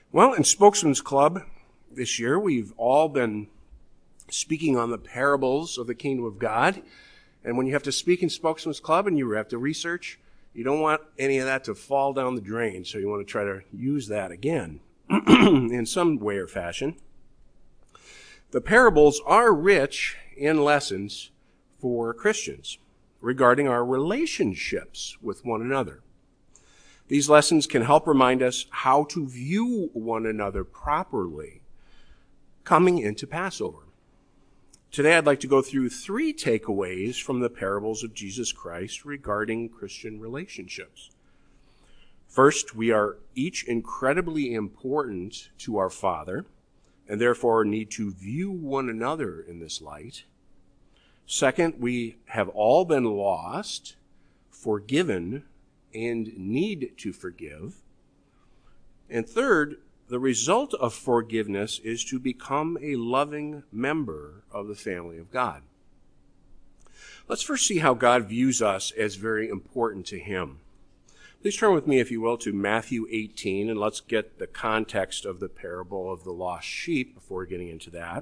Well, in Spokesman's Club this year, we've all been speaking on the parables of the kingdom of God. And when you have to speak in Spokesman's Club and you have to research, you don't want any of that to fall down the drain. So you want to try to use that again in some way or fashion. The parables are rich in lessons for Christians regarding our relationships with one another. These lessons can help remind us how to view one another properly coming into Passover. Today I'd like to go through 3 takeaways from the parables of Jesus Christ regarding Christian relationships. First, we are each incredibly important to our Father, and therefore need to view one another in this light. Second, we have all been lost, forgiven, and need to forgive. And third, the result of forgiveness is to become a loving member of the family of God. Let's first see how God views us as very important to him. Please turn with me, if you will, to Matthew 18, and let's get the context of the parable of the lost sheep before getting into that.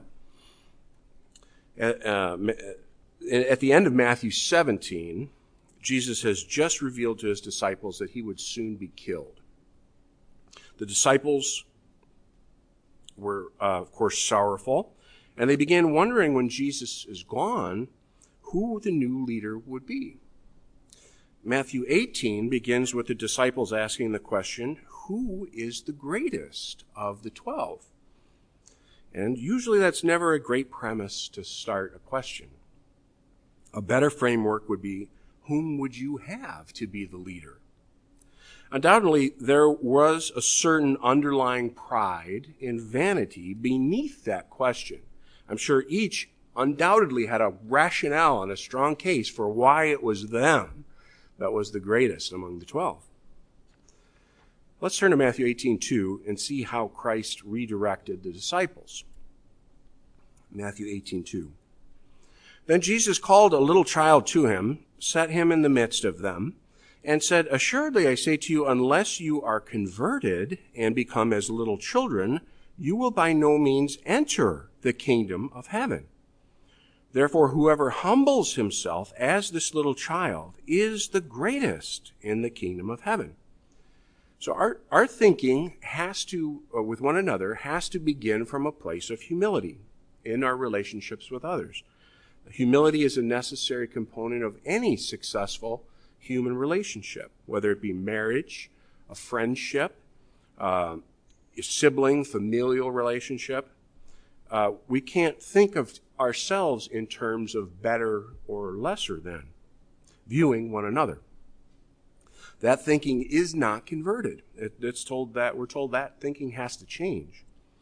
At the end of Matthew 17, Jesus has just revealed to his disciples that he would soon be killed. The disciples were, of course, sorrowful, and they began wondering when Jesus is gone who the new leader would be. Matthew 18 begins with the disciples asking the question, who is the greatest of the 12? And usually that's never a great premise to start a question. A better framework would be, whom would you have to be the leader? Undoubtedly, there was a certain underlying pride and vanity beneath that question. I'm sure each undoubtedly had a rationale and a strong case for why it was them that was the greatest among the 12. Let's turn to Matthew 18:2 and see how Christ redirected the disciples. Matthew 18:2. Then Jesus called a little child to him, set him in the midst of them, and said, assuredly I say to you, unless you are converted and become as little children, you will by no means enter the kingdom of heaven. Therefore, whoever humbles himself as this little child is the greatest in the kingdom of heaven. So our thinking has to, with one another, has to begin from a place of humility in our relationships with others. Humility is a necessary component of any successful human relationship, whether it be marriage, a friendship, a sibling, familial relationship. We can't think of ourselves in terms of better or lesser than, viewing one another. That thinking is not converted. We're told that thinking has to change.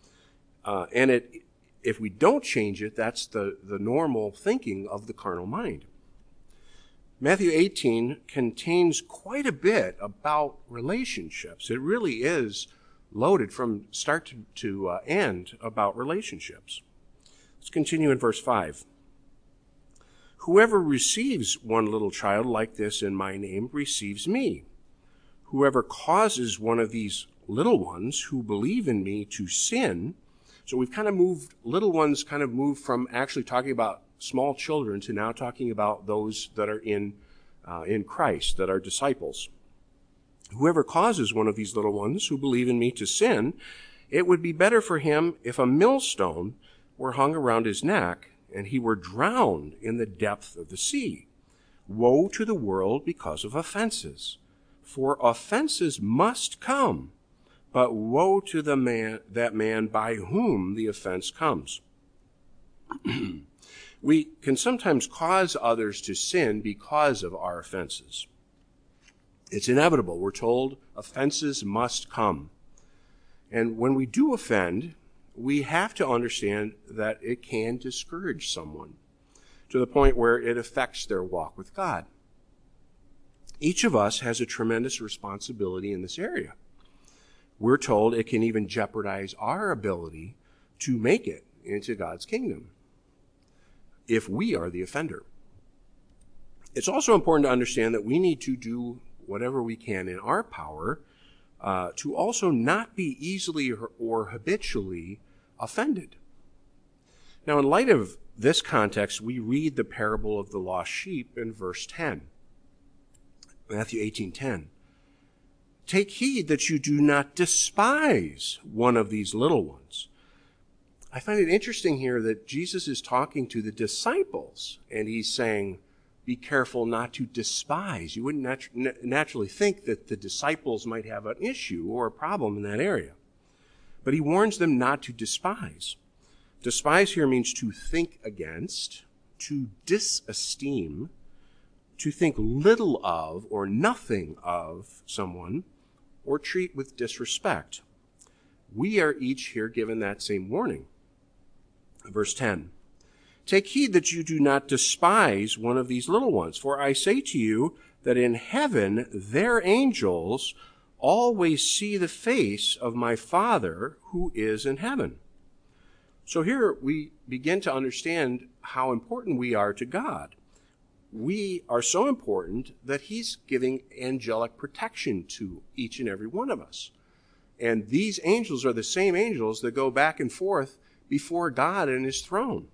If we don't change it, that's the normal thinking of the carnal mind. Matthew 18 contains quite a bit about relationships. It really is loaded from start to end about relationships. Let's continue in verse 5. Whoever receives one little child like this in my name receives me. Whoever causes one of these little ones who believe in me to sin. So we've little ones kind of moved from actually talking about small children to now talking about those that are in Christ, that are disciples. Whoever causes one of these little ones who believe in me to sin, it would be better for him if a millstone were hung around his neck and he were drowned in the depth of the sea. Woe to the world because of offenses, for offenses must come. But woe to that man by whom the offense comes. We can sometimes cause others to sin because of our offenses. It's inevitable. We're told offenses must come. And when we do offend, we have to understand that it can discourage someone to the point where it affects their walk with God. Each of us has a tremendous responsibility in this area. We're told it can even jeopardize our ability to make it into God's kingdom if we are the offender. It's also important to understand that we need to do whatever we can in our power to also not be easily or habitually offended. Now, in light of this context, we read the parable of the lost sheep in verse 10. Matthew 18:10. Take heed that you do not despise one of these little ones. I find it interesting here that Jesus is talking to the disciples, and he's saying, be careful not to despise. You wouldn't naturally think that the disciples might have an issue or a problem in that area. But he warns them not to despise. Despise here means to think against, to disesteem, to think little of or nothing of someone, or treat with disrespect. We are each here given that same warning. Verse 10. Take heed that you do not despise one of these little ones, for I say to you that in heaven their angels always see the face of my Father who is in heaven. So here we begin to understand how important we are to God. We are so important that he's giving angelic protection to each and every one of us. And these angels are the same angels that go back and forth before God and his throne.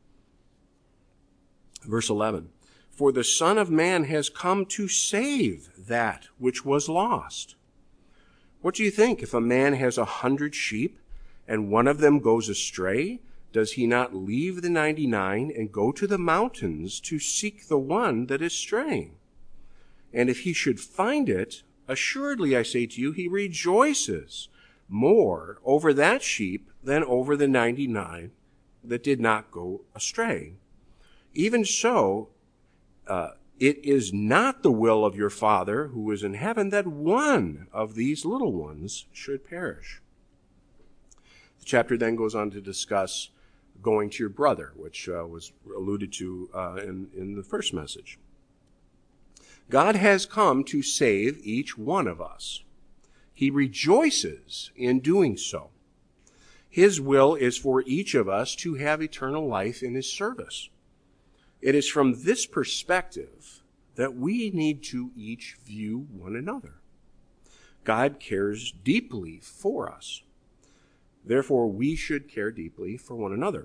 Verse 11, for the Son of Man has come to save that which was lost. What do you think? If a man has 100 sheep and one of them goes astray, does he not leave the 99 and go to the mountains to seek the one that is straying? And if he should find it, assuredly I say to you, he rejoices more over that sheep than over the 99 that did not go astray. Even so, it is not the will of your Father who is in heaven that one of these little ones should perish. The chapter then goes on to discuss going to your brother, which was alluded to in the first message. God has come to save each one of us. He rejoices in doing so. His will is for each of us to have eternal life in his service. It is from this perspective that we need to each view one another. God cares deeply for us. Therefore, we should care deeply for one another.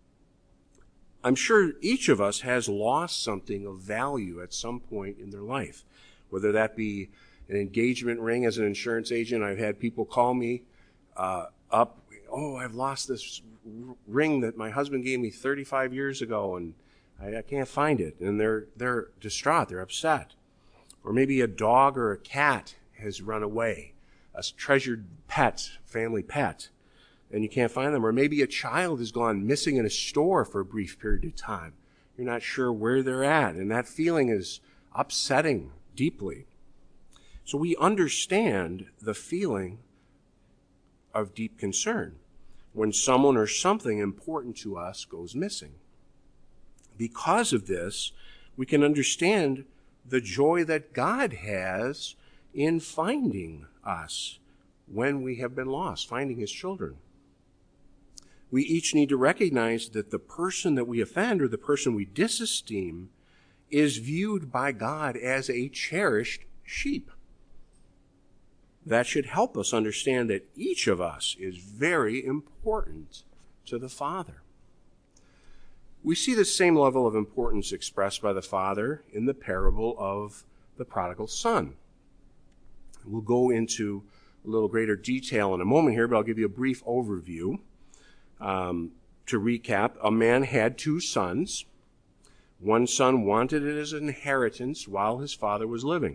I'm sure each of us has lost something of value at some point in their life, whether that be an engagement ring as an insurance agent. I've had people call me up, I've lost this ring that my husband gave me 35 years ago, and I can't find it. And they're distraught, they're upset. Or maybe a dog or a cat has run away, a treasured pet, family pet, and you can't find them. Or maybe a child has gone missing in a store for a brief period of time. You're not sure where they're at, and that feeling is upsetting deeply. So we understand the feeling of deep concern when someone or something important to us goes missing. Because of this, we can understand the joy that God has in finding us when we have been lost, finding his children. We each need to recognize that the person that we offend or the person we disesteem is viewed by God as a cherished sheep. That should help us understand that each of us is very important to the Father. We see the same level of importance expressed by the Father in the parable of the prodigal son. We'll go into a little greater detail in a moment here, but I'll give you a brief overview. To recap, a man had 2 sons. One son wanted it as an inheritance while his father was living.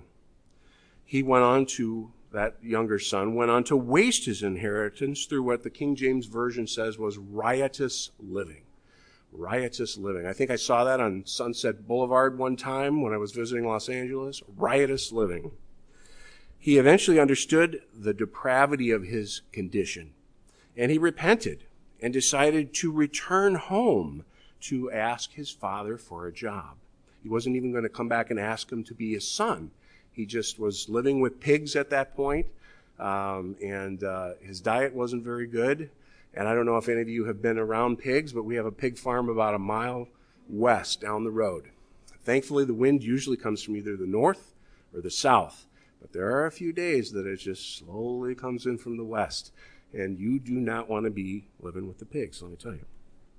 That younger son went on to waste his inheritance through what the King James Version says was riotous living. Riotous living. I think I saw that on Sunset Boulevard one time when I was visiting Los Angeles. Riotous living. He eventually understood the depravity of his condition, and he repented and decided to return home to ask his father for a job. He wasn't even going to come back and ask him to be his son. He just was living with pigs at that point, and his diet wasn't very good. And I don't know if any of you have been around pigs, but we have a pig farm about a mile west down the road. Thankfully, the wind usually comes from either the north or the south, But there are a few days that it just slowly comes in from the west, and you do not want to be living with the pigs, let me tell you.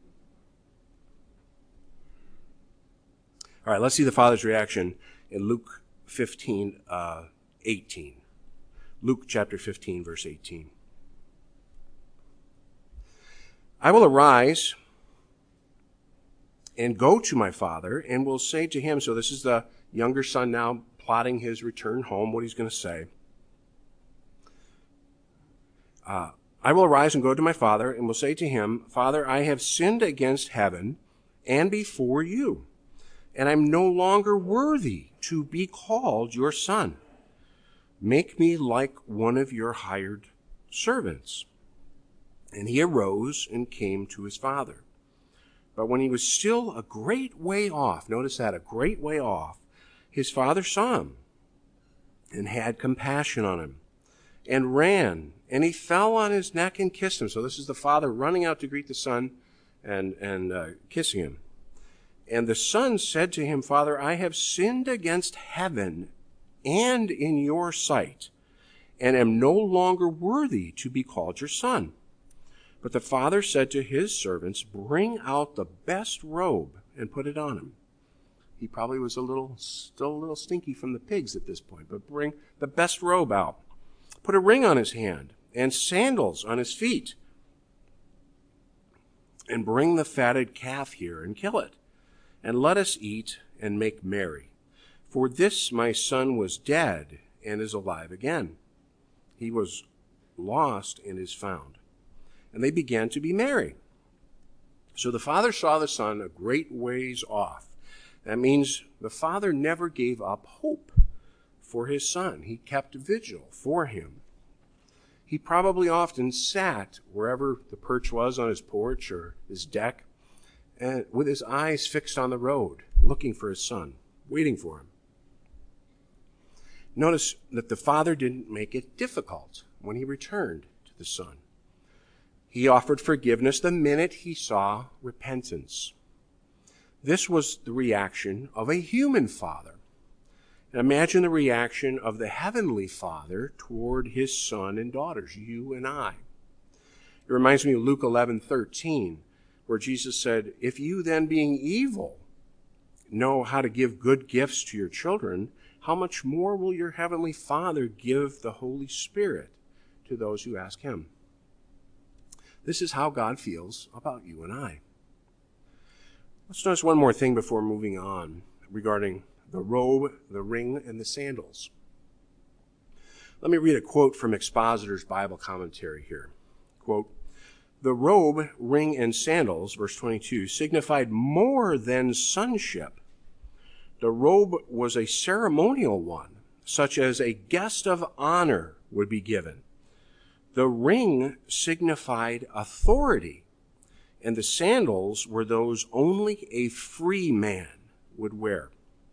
All right, let's see the Father's reaction in Luke 15, 18. Luke chapter 15, verse 18. I will arise and go to my father and will say to him, so this is the younger son now plotting his return home, what he's going to say. I will arise and go to my father and will say to him, Father, I have sinned against heaven and before you, and I'm no longer worthy to be called your son. Make me like one of your hired servants. And he arose and came to his father. But when he was still a great way off, notice that, a great way off, his father saw him and had compassion on him and ran, and he fell on his neck and kissed him. So this is the father running out to greet the son and kissing him. And the son said to him, Father, I have sinned against heaven and in your sight, and am no longer worthy to be called your son. But the father said to his servants, bring out the best robe and put it on him. He probably was still a little stinky from the pigs at this point, but bring the best robe out. Put a ring on his hand and sandals on his feet. And bring the fatted calf here and kill it. And let us eat and make merry. For this my son was dead and is alive again. He was lost and is found. And they began to be merry. So the father saw the son a great ways off. That means the father never gave up hope for his son. He kept vigil for him. He probably often sat wherever the perch was on his porch or his deck, and with his eyes fixed on the road, looking for his son, waiting for him. Notice that the father didn't make it difficult when he returned to the son. He offered forgiveness the minute he saw repentance. This was the reaction of a human father. And imagine the reaction of the heavenly Father toward his son and daughters, you and I. It reminds me of Luke 11:13, where Jesus said, if you then being evil know how to give good gifts to your children, how much more will your heavenly Father give the Holy Spirit to those who ask him? This is how God feels about you and I. Let's notice one more thing before moving on regarding the robe, the ring, and the sandals. Let me read a quote from Expositor's Bible commentary here. Quote, the robe, ring, and sandals, verse 22, signified more than sonship. The robe was a ceremonial one, such as a guest of honor would be given. The ring signified authority, and the sandals were those only a free man would wear.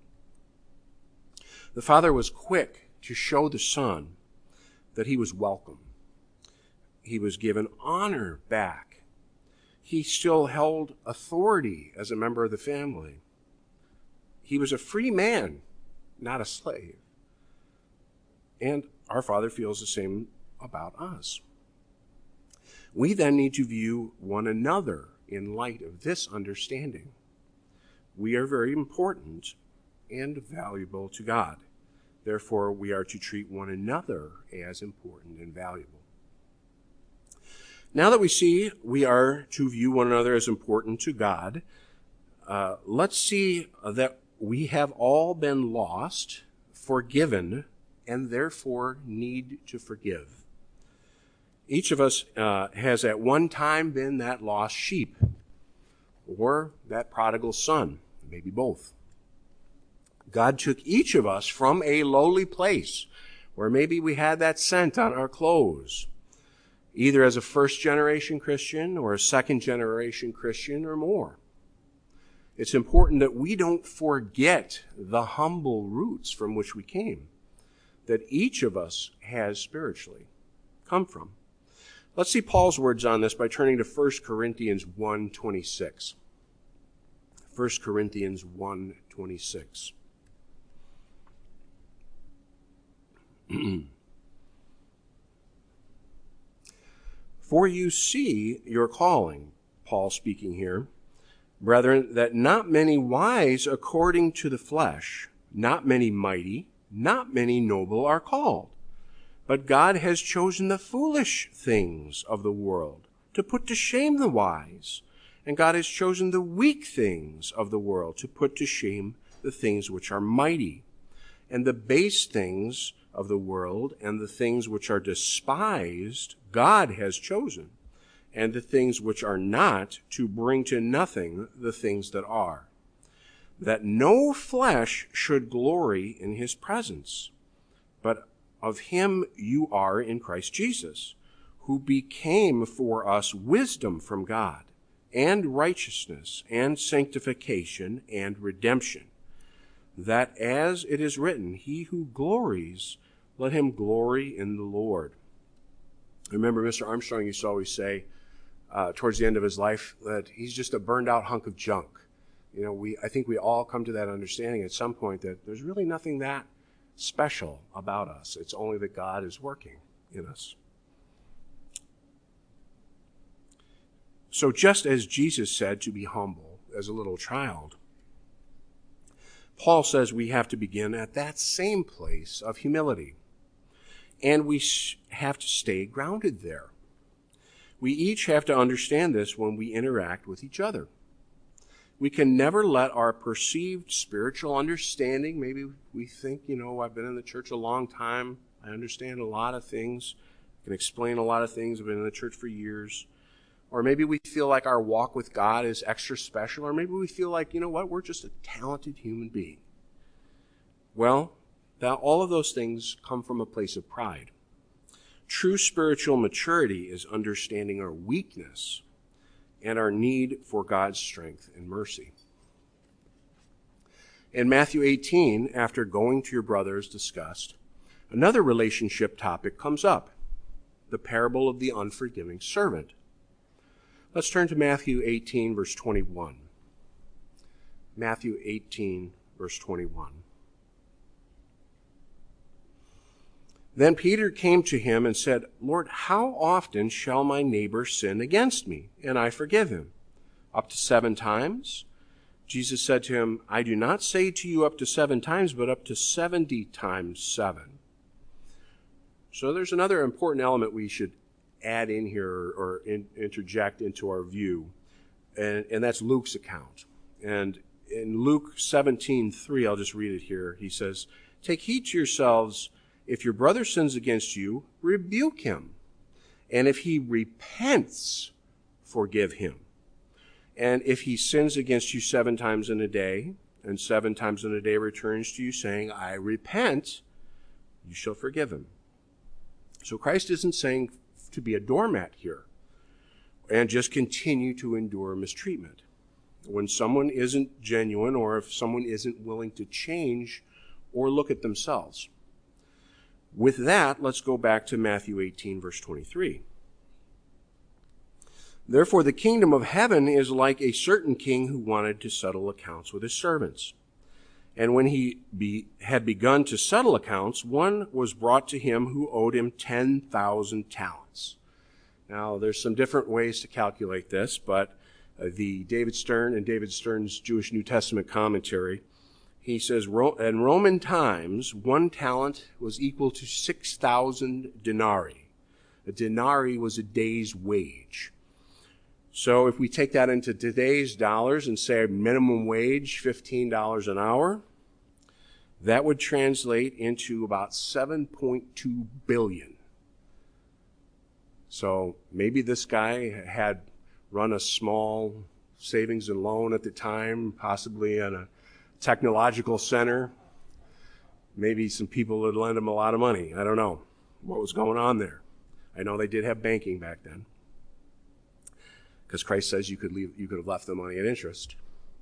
The father was quick to show the son that he was welcome. He was given honor back. He still held authority as a member of the family. He was a free man, not a slave. And our Father feels the same about us. We then need to view one another in light of this understanding. We are very important and valuable to God. Therefore, we are to treat one another as important and valuable. Now that we see we are to view one another as important to God, let's see that we have all been lost, forgiven, and therefore need to forgive. Each of us has at one time been that lost sheep or that prodigal son, maybe both. God took each of us from a lowly place where maybe we had that scent on our clothes, either as a first-generation Christian or a second-generation Christian or more. It's important that we don't forget the humble roots from which we came, that each of us has spiritually come from. Let's see Paul's words on this by turning to 1 Corinthians 1:26. 1 Corinthians 1:26. For you see your calling, Paul speaking here, brethren, that not many wise according to the flesh, not many mighty, not many noble are called. But God has chosen the foolish things of the world to put to shame the wise. And God has chosen the weak things of the world to put to shame the things which are mighty. And the base things of the world and the things which are despised, God has chosen. And the things which are not, to bring to nothing the things that are, that no flesh should glory in his presence. But of him you are in Christ Jesus, who became for us wisdom from God, and righteousness, and sanctification, and redemption, that as it is written, he who glories, let him glory in the Lord. I remember Mr. Armstrong used to always say, towards the end of his life, that he's just a burned out hunk of junk. You know, I think we all come to that understanding at some point that there's really nothing that special about us. It's only that God is working in us. So just as Jesus said to be humble as a little child, Paul says we have to begin at that same place of humility. And we have to stay grounded there. We each have to understand this when we interact with each other. We can never let our perceived spiritual understanding, maybe we think, I've been in the church a long time, I understand a lot of things, I can explain a lot of things, I've been in the church for years. Or maybe we feel like our walk with God is extra special, or maybe we feel like, we're just a talented human being. Well, all of those things come from a place of pride. True spiritual maturity is understanding our weakness and our need for God's strength and mercy. In Matthew 18, after going to your brother is discussed, another relationship topic comes up, the parable of the unforgiving servant. Let's turn to Matthew 18, verse 21. Matthew 18, verse 21. Then Peter came to him and said, Lord, how often shall my neighbor sin against me, and I forgive him? Up to 7 times? Jesus said to him, I do not say to you up to 7 times, but up to 70 times 7. So there's another important element we should add in here or interject into our view, and that's Luke's account. And in Luke 17:3, I'll just read it here. He says, Take heed to yourselves. If your brother sins against you, rebuke him. And if he repents, forgive him. And if he sins against you 7 times in a day, and 7 times in a day returns to you saying, I repent, you shall forgive him. So Christ isn't saying to be a doormat here and just continue to endure mistreatment. When someone isn't genuine, or if someone isn't willing to change or look at themselves. With that, let's go back to Matthew 18, verse 23. Therefore, the kingdom of heaven is like a certain king who wanted to settle accounts with his servants. And when he had begun to settle accounts, one was brought to him who owed him 10,000 talents. Now, there's some different ways to calculate this, but the David Stern and David Stern's Jewish New Testament commentary, he says, in Roman times, 1 talent was equal to 6,000 denarii. A denarii was a day's wage. So if we take that into today's dollars and say minimum wage, $15 an hour, that would translate into about $7.2 billion. So maybe this guy had run a small savings and loan at the time, possibly in a technological center. Maybe some people would lend him a lot of money. I don't know what was going on there. I know they did have banking back then, because Christ says you could have left the money at interest.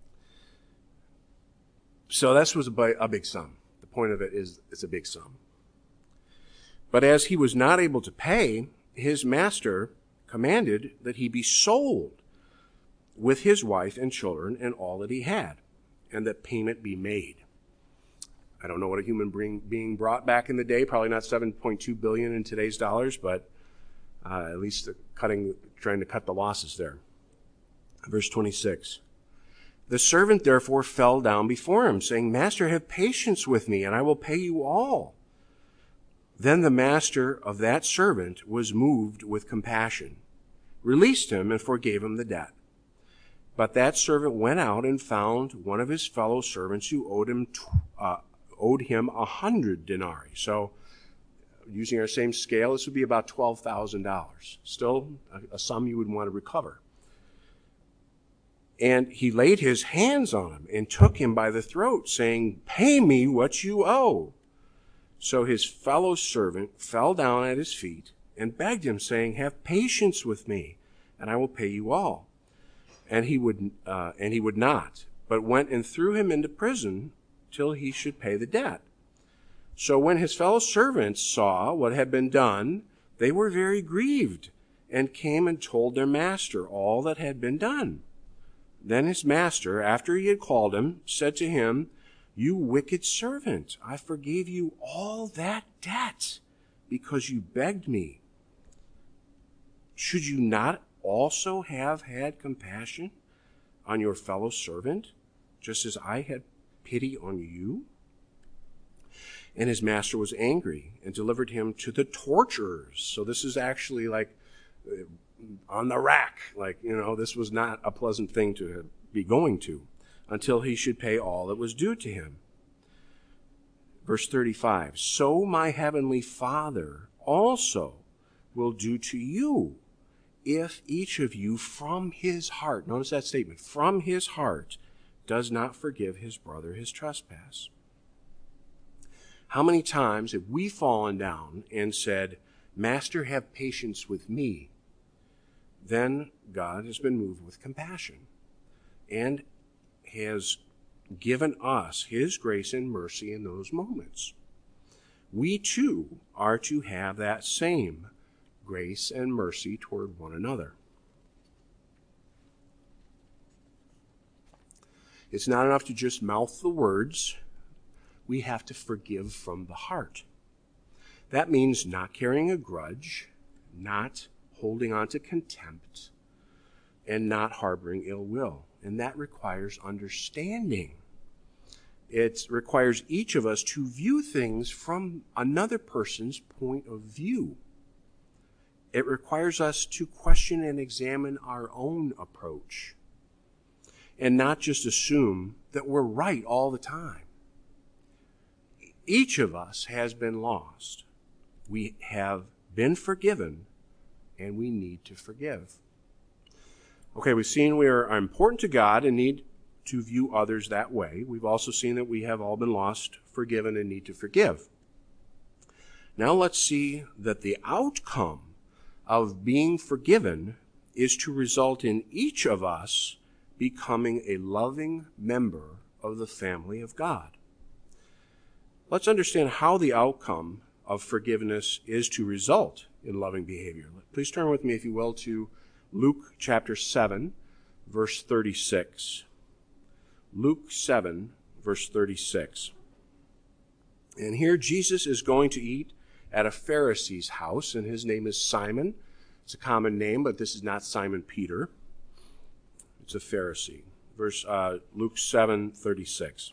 So this was a big sum. The point of it is it's a big sum. But as he was not able to pay, his master commanded that he be sold with his wife and children and all that he had, and that payment be made. I don't know what a human being brought back in the day, probably not 7.2 billion in today's dollars, but at least trying to cut the losses there. Verse 26. The servant therefore fell down before him, saying, Master, have patience with me, and I will pay you all. Then the master of that servant was moved with compassion, released him, and forgave him the debt. But that servant went out and found one of his fellow servants who owed him 100 denarii. So, using our same scale, this would be about $12,000. Still a sum you would want to recover. And he laid his hands on him and took him by the throat, saying, Pay me what you owe. So his fellow servant fell down at his feet and begged him, saying, Have patience with me, and I will pay you all. And he would not, but went and threw him into prison till he should pay the debt. So when his fellow servants saw what had been done, they were very grieved, and came and told their master all that had been done. Then his master, after he had called him, said to him, You wicked servant, I forgave you all that debt, because you begged me. Should you not also have had compassion on your fellow servant, just as I had pity on you? And his master was angry and delivered him to the torturers. So this is actually like on the rack. This was not a pleasant thing to be going to until he should pay all that was due to him. Verse 35, So my heavenly Father also will do to you if each of you from his heart, notice that statement, from his heart does not forgive his brother his trespass. How many times have we fallen down and said, Master, have patience with me? Then God has been moved with compassion and has given us his grace and mercy in those moments. We too are to have that same grace and mercy toward one another. It's not enough to just mouth the words. We have to forgive from the heart. That means not carrying a grudge, not holding on to contempt, and not harboring ill will. And that requires understanding. It requires each of us to view things from another person's point of view. It requires us to question and examine our own approach and not just assume that we're right all the time. Each of us has been lost. We have been forgiven, and we need to forgive. Okay, we've seen we are important to God and need to view others that way. We've also seen that we have all been lost, forgiven, and need to forgive. Now let's see that the outcome of being forgiven is to result in each of us becoming a loving member of the family of God. Let's understand how the outcome of forgiveness is to result in loving behavior. Please turn with me, if you will, to Luke chapter 7, verse 36. Luke 7, verse 36. And here Jesus is going to eat at a Pharisee's house, and his name is Simon. It's a common name, but this is not Simon Peter. It's a Pharisee. Luke 7:36.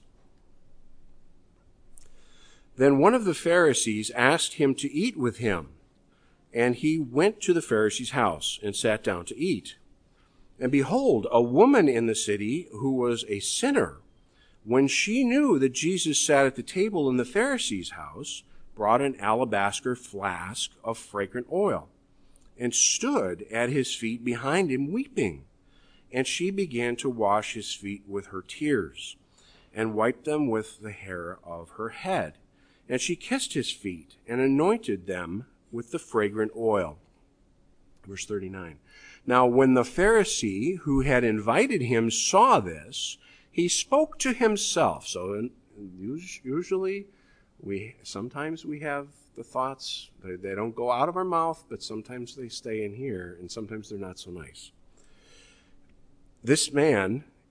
Then one of the Pharisees asked him to eat with him, and he went to the Pharisee's house and sat down to eat. And behold, a woman in the city who was a sinner, when she knew that Jesus sat at the table in the Pharisee's house, brought an alabaster flask of fragrant oil, and stood at his feet behind him weeping. And she began to wash his feet with her tears, and wiped them with the hair of her head. And she kissed his feet, and anointed them with the fragrant oil. Verse 39. Now when the Pharisee who had invited him saw this, he spoke to himself. So usually, sometimes we have the thoughts, they don't go out of our mouth, but sometimes they stay in here, and sometimes they're not so nice. This man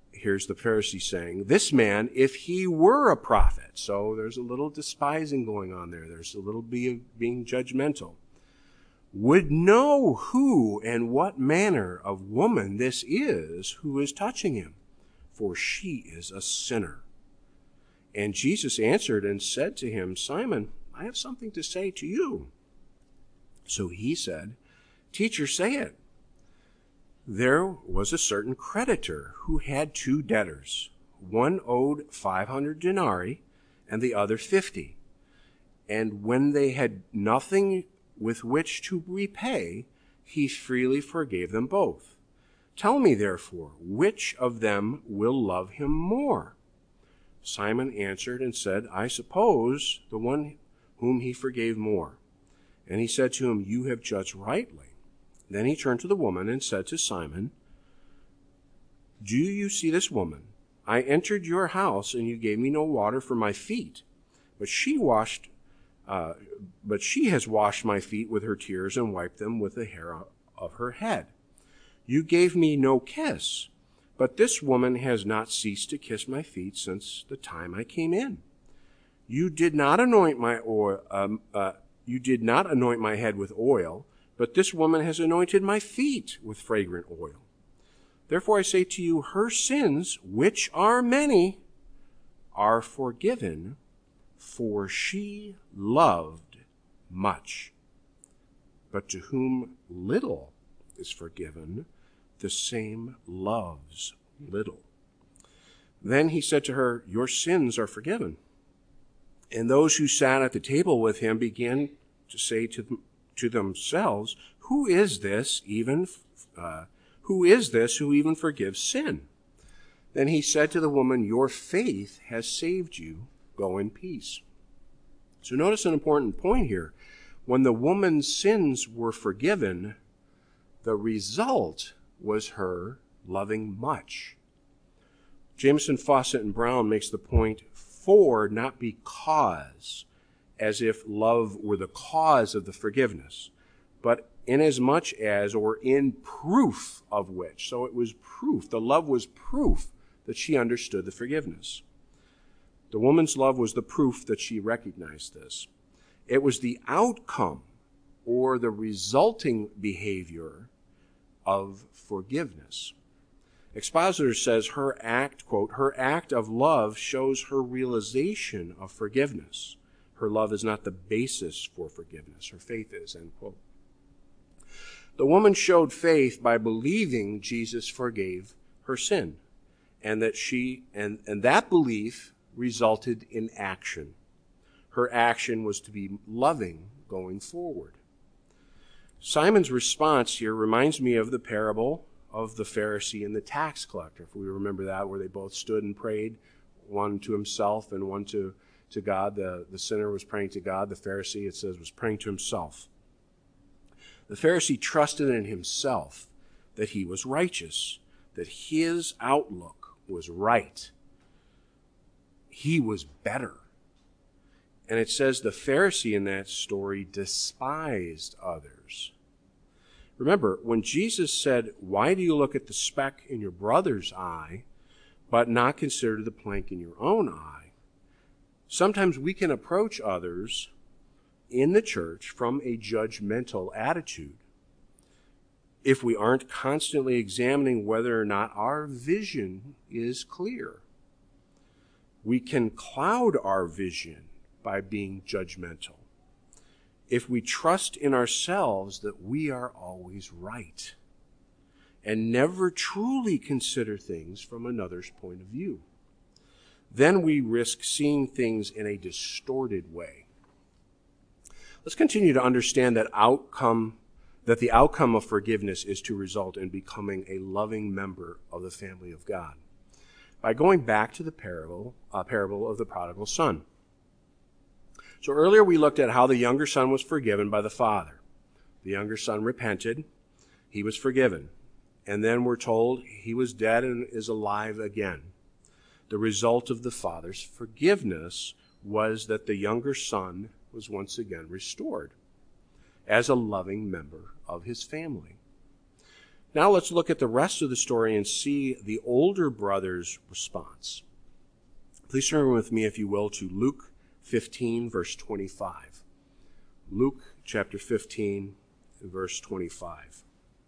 here's the Pharisee saying, this man, if he were a prophet, so there's a little despising going on there. There's a little being judgmental, would know who and what manner of woman this is who is touching him, for she is a sinner. And Jesus answered and said to him, Simon, I have something to say to you. So he said, Teacher, say it. There was a certain creditor who had 2 debtors. One owed 500 denarii and the other 50. And when they had nothing with which to repay, he freely forgave them both. Tell me, therefore, which of them will love him more? Simon answered and said, I suppose the one whom he forgave more. And he said to him, You have judged rightly. Then he turned to the woman and said to Simon, Do you see this woman? I entered your house, and you gave me no water for my feet, but she has washed my feet with her tears and wiped them with the hair of her head. You gave me no kiss, but this woman has not ceased to kiss my feet since the time I came in. You did not anoint my head with oil, but this woman has anointed my feet with fragrant oil. Therefore I say to you, her sins, which are many, are forgiven, for she loved much. But to whom little is forgiven, the same loves little. Then he said to her, Your sins are forgiven. And those who sat at the table with him began to say to themselves, Who is this who even forgives sin? Then he said to the woman, Your faith has saved you. Go in peace. So notice an important point here. When the woman's sins were forgiven, the result was her loving much. Jameson, Fawcett, and Brown makes the point, for, not because, as if love were the cause of the forgiveness, but inasmuch as, or in proof of which. So it was proof. The love was proof that she understood the forgiveness. The woman's love was the proof that she recognized this. It was the outcome or the resulting behavior of forgiveness. Expositor says her act, quote, her act of love shows her realization of forgiveness. Her love is not the basis for forgiveness. Her faith is, end quote. The woman showed faith by believing Jesus forgave her sin, and that that belief resulted in action. Her action was to be loving going forward. Simon's response here reminds me of the parable of the Pharisee and the tax collector, if we remember that, where they both stood and prayed, one to himself and one to God. The sinner was praying to God. The Pharisee, it says, was praying to himself. The Pharisee trusted in himself that he was righteous, that his outlook was right. He was better. And it says the Pharisee in that story despised others. Remember, when Jesus said, Why do you look at the speck in your brother's eye, but not consider the plank in your own eye? Sometimes we can approach others in the church from a judgmental attitude if we aren't constantly examining whether or not our vision is clear. We can cloud our vision by being judgmental if we trust in ourselves that we are always right and never truly consider things from another's point of view. Then we risk seeing things in a distorted way. Let's continue to understand that the outcome of forgiveness is to result in becoming a loving member of the family of God. By going back to the parable of the prodigal son. So earlier we looked at how the younger son was forgiven by the father. The younger son repented. He was forgiven. And then we're told he was dead and is alive again. The result of the father's forgiveness was that the younger son was once again restored as a loving member of his family. Now let's look at the rest of the story and see the older brother's response. Please turn with me, if you will, to Luke 15, verse 25. Luke chapter 15, verse 25.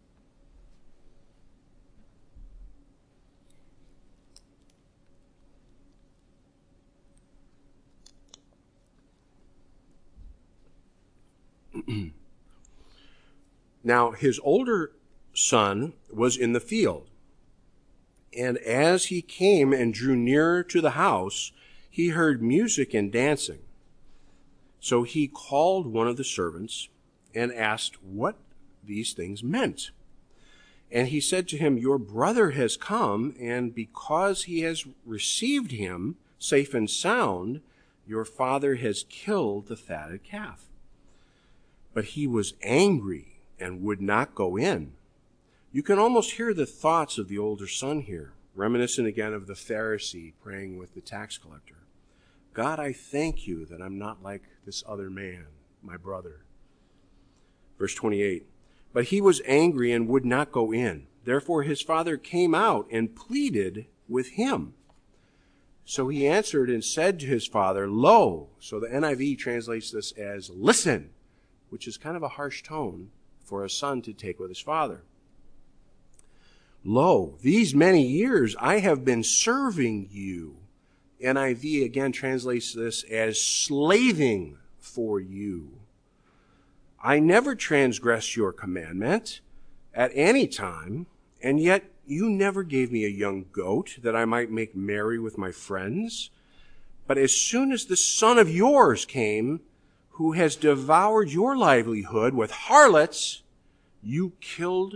Now, his older son was in the field, and as he came and drew nearer to the house, he heard music and dancing. So he called one of the servants and asked what these things meant. And he said to him, "Your brother has come, and because he has received him safe and sound, your father has killed the fatted calf." But he was angry and would not go in. You can almost hear the thoughts of the older son here, reminiscent again of the Pharisee praying with the tax collector. God, I thank you that I'm not like this other man, my brother. Verse 28, but he was angry and would not go in. Therefore his father came out and pleaded with him. So he answered and said to his father, "Lo," so the NIV translates this as "listen," which is kind of a harsh tone for a son to take with his father. "Lo, these many years I have been serving you." NIV again translates this as slaving for you. "I never transgressed your commandment at any time, and yet you never gave me a young goat that I might make merry with my friends. But as soon as the son of yours came, who has devoured your livelihood with harlots, you killed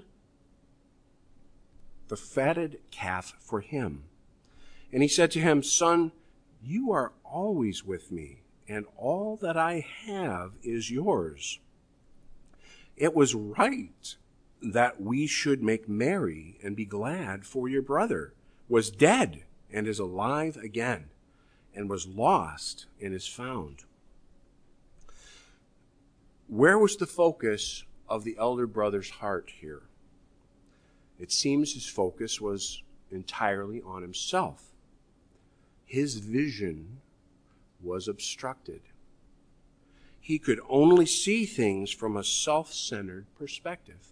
the fatted calf for him." And he said to him, "Son, you are always with me, and all that I have is yours. It was right that we should make merry and be glad, for your brother was dead and is alive again, and was lost and is found." Where was the focus of the elder brother's heart here? It seems his focus was entirely on himself. His vision was obstructed. He could only see things from a self-centered perspective.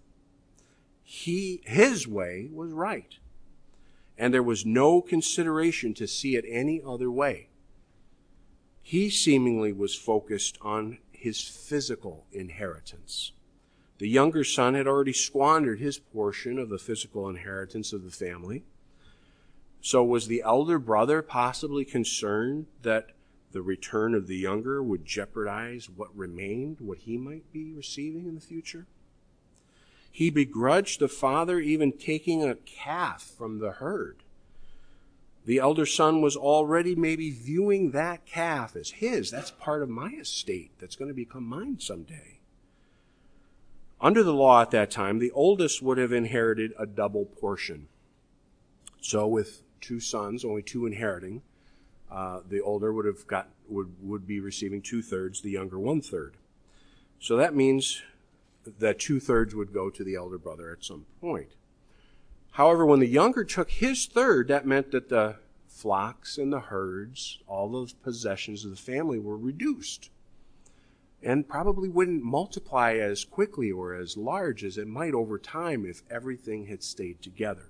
His way was right, and there was no consideration to see it any other way. He seemingly was focused on his physical inheritance. The younger son had already squandered his portion of the physical inheritance of the family. So was the elder brother possibly concerned that the return of the younger would jeopardize what remained, what he might be receiving in the future? He begrudged the father even taking a calf from the herd. The elder son was already maybe viewing that calf as his. That's part of my estate that's going to become mine someday. Under the law at that time, the oldest would have inherited a double portion. So with two sons, only two inheriting, the older would be receiving 2/3, the younger 1/3. So that means that 2/3 would go to the elder brother at some point. However, when the younger took his third, that meant that the flocks and the herds, all the possessions of the family, were reduced and probably wouldn't multiply as quickly or as large as it might over time if everything had stayed together.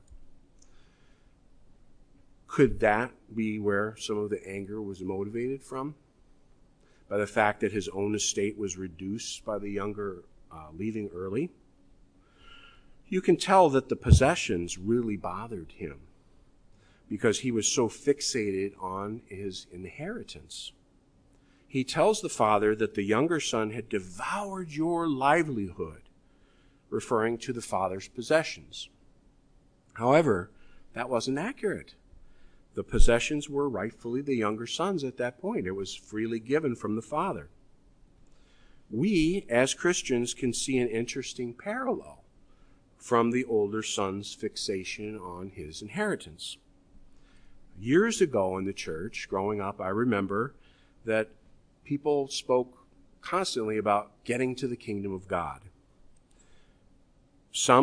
Could that be where some of the anger was motivated from? By the fact that his own estate was reduced by the younger leaving early? You can tell that the possessions really bothered him because he was so fixated on his inheritance. He tells the father that the younger son had devoured your livelihood, referring to the father's possessions. However, that wasn't accurate. The possessions were rightfully the younger son's at that point. It was freely given from the father. We, as Christians, can see an interesting parallel from the older son's fixation on his inheritance. Years ago in the church, growing up, I remember that people spoke constantly about getting to the kingdom of God. Some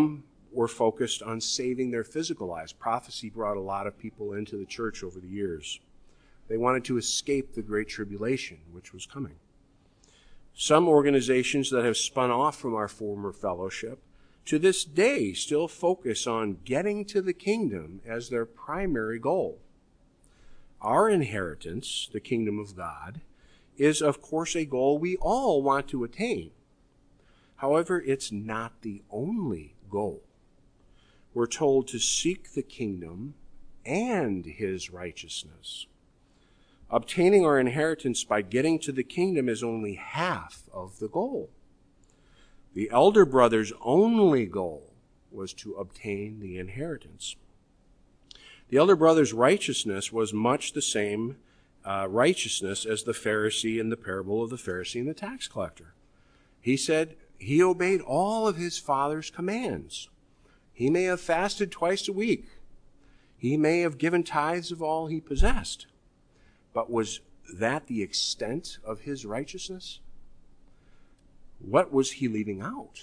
were focused on saving their physical lives. Prophecy brought a lot of people into the church over the years. They wanted to escape the Great Tribulation, which was coming. Some organizations that have spun off from our former fellowship to this day still focus on getting to the kingdom as their primary goal. Our inheritance, the kingdom of God, is of course a goal we all want to attain. However, it's not the only goal. We're told to seek the kingdom and his righteousness. Obtaining our inheritance by getting to the kingdom is only half of the goal. The elder brother's only goal was to obtain the inheritance. The elder brother's righteousness was much the same righteousness as the Pharisee in the parable of the Pharisee and the tax collector. He said he obeyed all of his father's commands. He may have fasted twice a week. He may have given tithes of all he possessed. But was that the extent of his righteousness? What was he leaving out?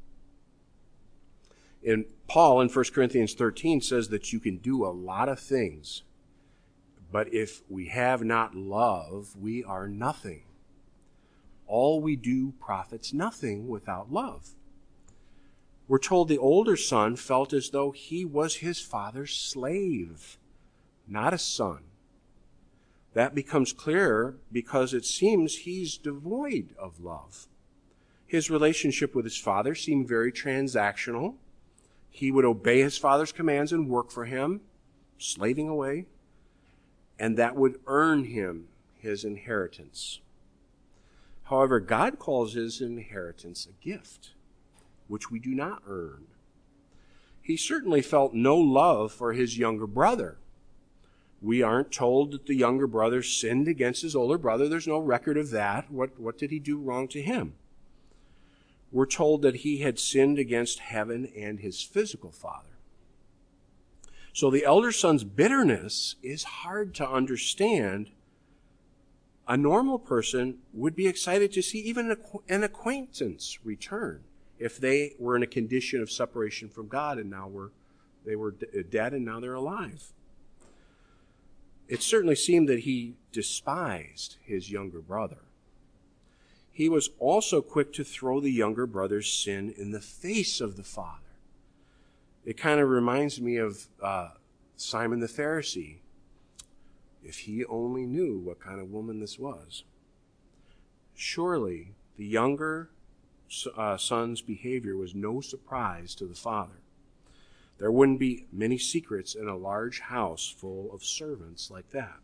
And Paul in 1 Corinthians 13 says that you can do a lot of things, but if we have not love, we are nothing. All we do profits nothing without love. We're told the older son felt as though he was his father's slave, not a son. That becomes clearer because it seems he's devoid of love. His relationship with his father seemed very transactional. He would obey his father's commands and work for him, slaving away, and that would earn him his inheritance. However, God calls his inheritance a gift, which we do not earn. He certainly felt no love for his younger brother. We aren't told that the younger brother sinned against his older brother. There's no record of that. What did he do wrong to him? We're told that he had sinned against heaven and his physical father. So the elder son's bitterness is hard to understand. A normal person would be excited to see even an acquaintance return if they were in a condition of separation from God and now they were dead and now they're alive. It certainly seemed that he despised his younger brother. He was also quick to throw the younger brother's sin in the face of the father. It kind of reminds me of Simon the Pharisee. If he only knew what kind of woman this was. Surely the younger son's behavior was no surprise to the father. There wouldn't be many secrets in a large house full of servants like that.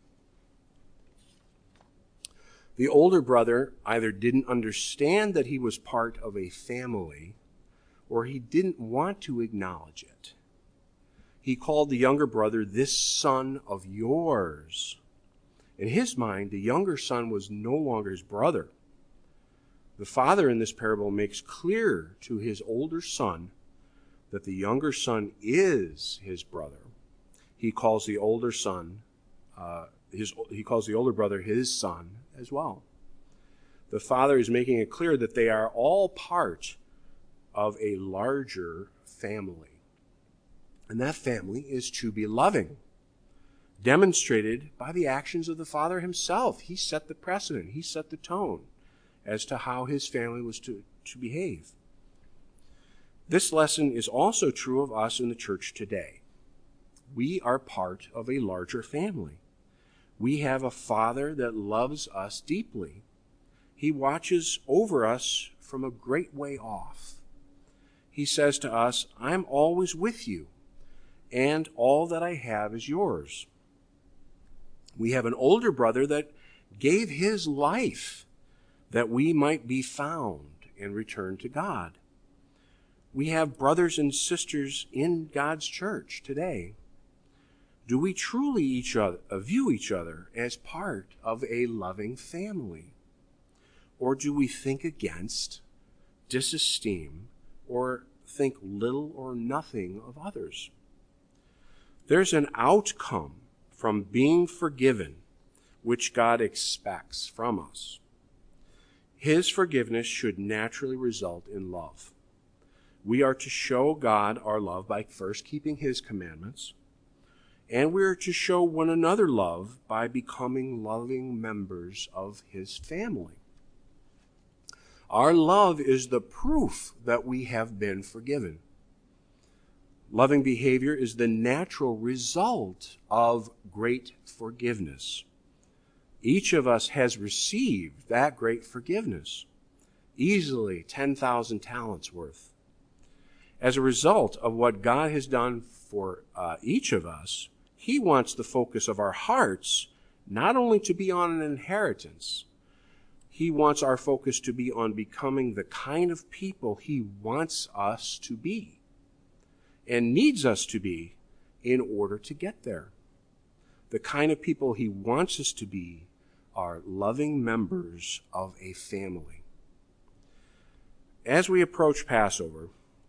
The older brother either didn't understand that he was part of a family, or he didn't want to acknowledge it. He called the younger brother, "This son of yours." In his mind, the younger son was no longer his brother. The father in this parable makes clear to his older son that the younger son is his brother. He calls the older son, he calls the older brother his son as well. The father is making it clear that they are all part of a larger family. And that family is to be loving, demonstrated by the actions of the father himself. He set the precedent. He set the tone as to how his family was to behave. This lesson is also true of us in the church today. We are part of a larger family. We have a Father that loves us deeply. He watches over us from a great way off. He says to us, "I'm always with you, and all that I have is yours." We have an older brother that gave his life that we might be found and return to God. We have brothers and sisters in God's church today. Do we truly view each other as part of a loving family? Or do we think against, disesteem, or think little or nothing of others? There's an outcome from being forgiven which God expects from us. His forgiveness should naturally result in love. We are to show God our love by first keeping his commandments, and we are to show one another love by becoming loving members of his family. Our love is the proof that we have been forgiven. Loving behavior is the natural result of great forgiveness. Each of us has received that great forgiveness, easily 10,000 talents worth. As a result of what God has done for each of us, he wants the focus of our hearts not only to be on an inheritance, he wants our focus to be on becoming the kind of people he wants us to be and needs us to be in order to get there. The kind of people he wants us to be are loving members of a family. As we approach Passover,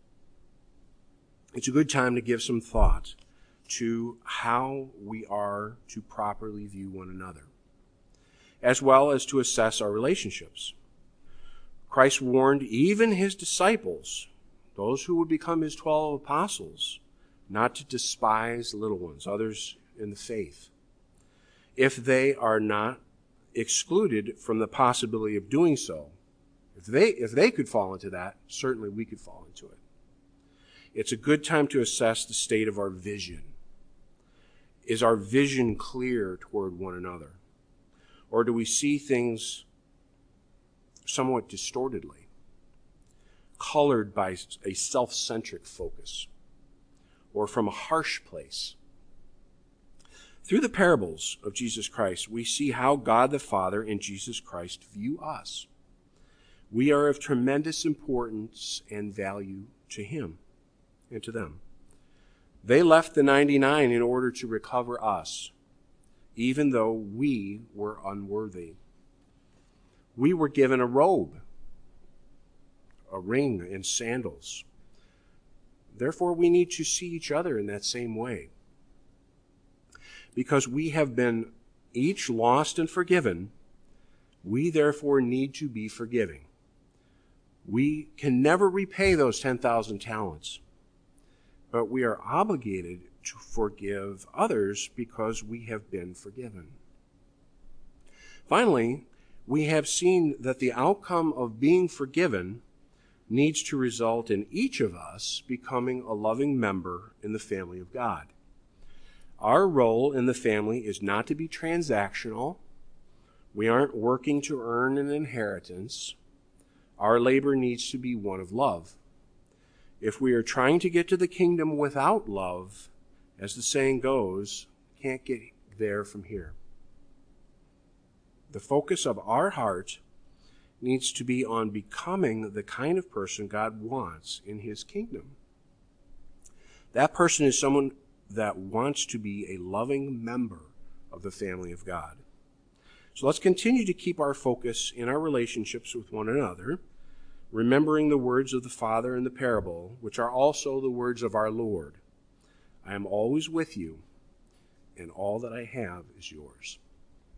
it's a good time to give some thought to how we are to properly view one another, as well as to assess our relationships. Christ warned even his disciples, those who would become his 12 apostles, not to despise little ones, others in the faith, if they are not excluded from the possibility of doing so. If they could fall into that, certainly we could fall into it. It's a good time to assess the state of our vision. Is our vision clear toward one another? Or do we see things somewhat distortedly, colored by a self-centric focus, or from a harsh place? Through the parables of Jesus Christ, we see how God the Father and Jesus Christ view us. We are of tremendous importance and value to him and to them. They left the 99 in order to recover us, even though we were unworthy. We were given a robe, a ring, and sandals. Therefore, we need to see each other in that same way. Because we have been each lost and forgiven, we therefore need to be forgiving. We can never repay those 10,000 talents, but we are obligated to forgive others because we have been forgiven. Finally, we have seen that the outcome of being forgiven needs to result in each of us becoming a loving member in the family of God. Our role in the family is not to be transactional. We aren't working to earn an inheritance. Our labor needs to be one of love. If we are trying to get to the kingdom without love, as the saying goes, can't get there from here. The focus of our heart needs to be on becoming the kind of person God wants in his kingdom. That person is someone that wants to be a loving member of the family of God. So let's continue to keep our focus in our relationships with one another, remembering the words of the Father in the parable, which are also the words of our Lord. I am always with you, and all that I have is yours.